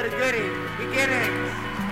goody goody beginnings.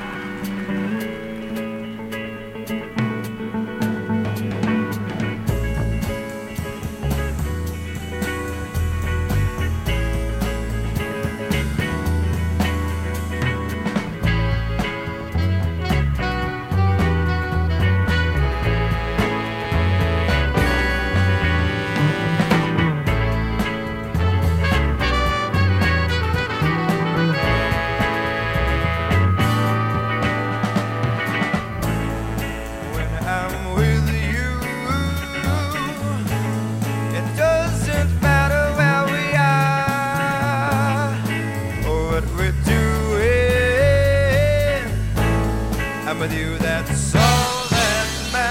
With you, that's all that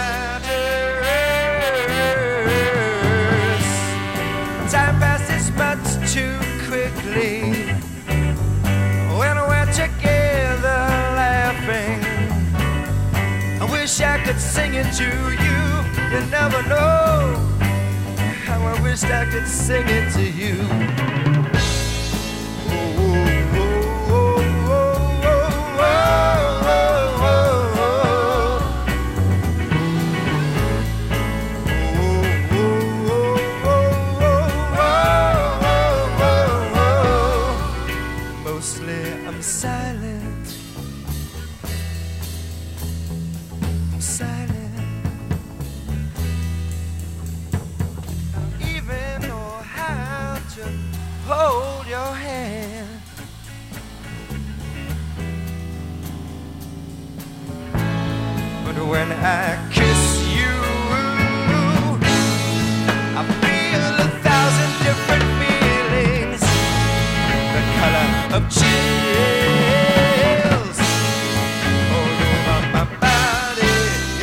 matters. Time passes much too quickly when we're together laughing. I wish I could sing it to you. You never know how I wish I could sing it to you. I'm silent. I'm silent. I don't even know how to hold your hand. But when I kiss you, I feel 1,000 different feelings. The color of chills all over my body,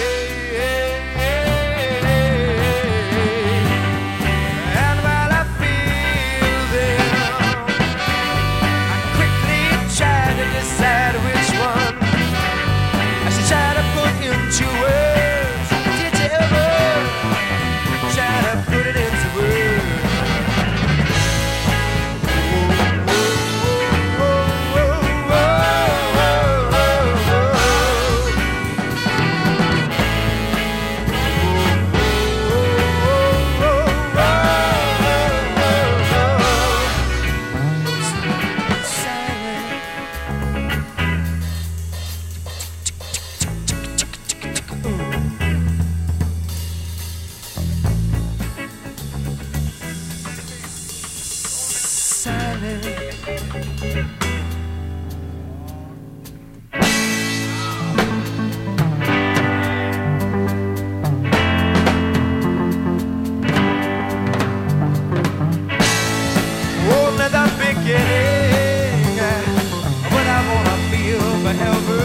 and while I feel them, I quickly try to decide which one I should try to put into words. Did you ever try to put it into words? Only the beginning, what I wanna feel forever.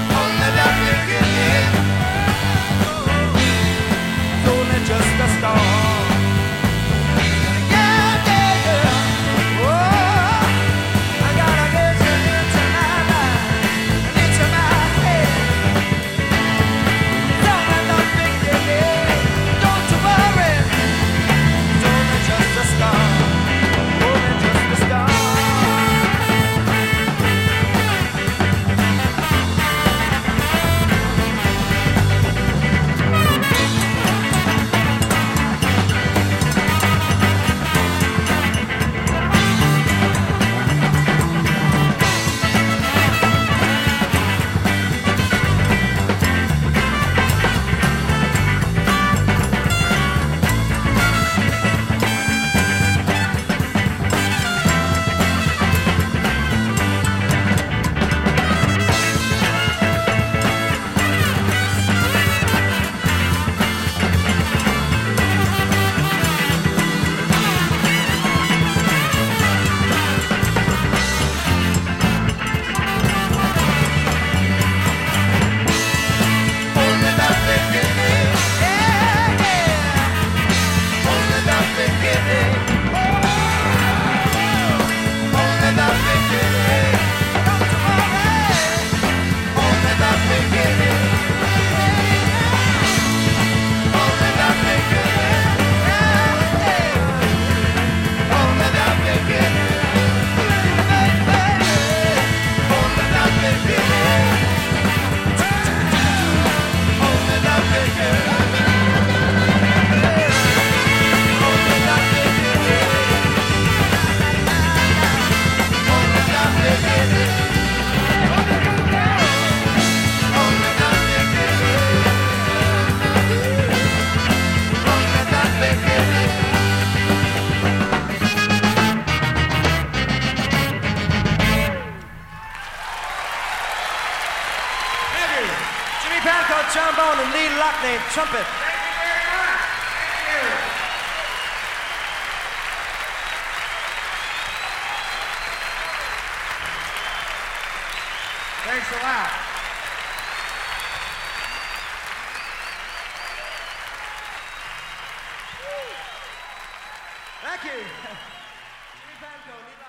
Just a star. Mr. Lee Lockney, trumpet. Thank you very much. Thank you. Thanks a lot. Thank you.